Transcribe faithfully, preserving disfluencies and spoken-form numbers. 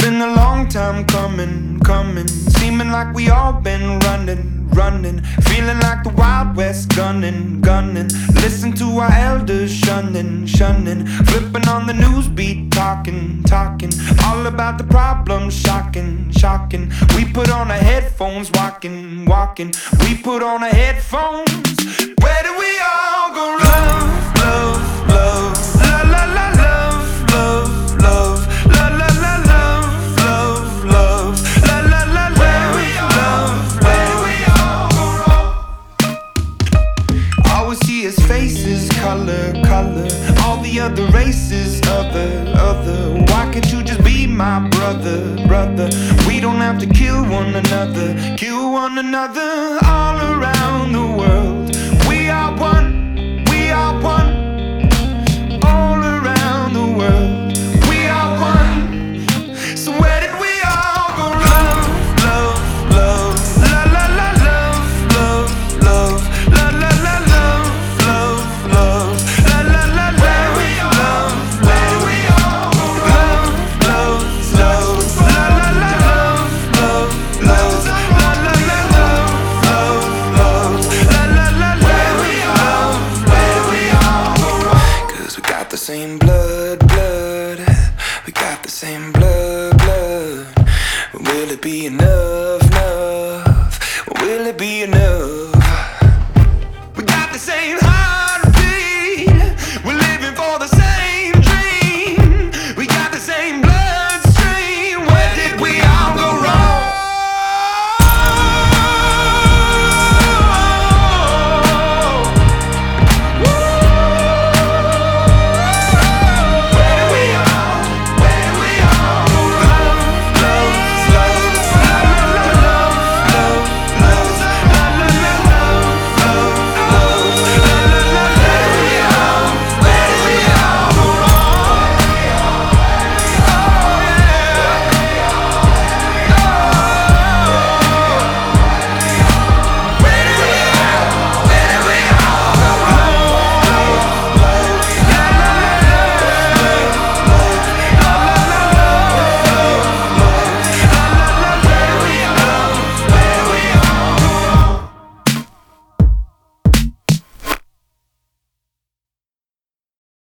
been a long time coming, coming. Seeming like we all been running, running. Feeling like the Wild West, gunning, gunning. Listen to our elders shunning, shunning. Flipping on the news beat, talking, talking. All about the problems, shocking, shocking. We put on our headphones, walking, walking. We put on our headphones. Where do we all go wrong? Love, love, la la la, love, love, love, la la la, love, love, love, la la la, where we love, where do we all go wrong? All we see is faces, color, color. All the other races, other, other. Why can't you just be my brother, brother? We don't have to kill one another, kill one another. All around the world, we are one, we are one. All around the world, we are one. So where did we all go wrong? Love, love, la la la, love, love, love, la la la, love, love, love, la la la, where we love, where do we all go wrong? Love, love, love, la la la, love, love, love, la la la, love, love, love, la la la, where we love, where do we all go wrong? 'Cause we got the same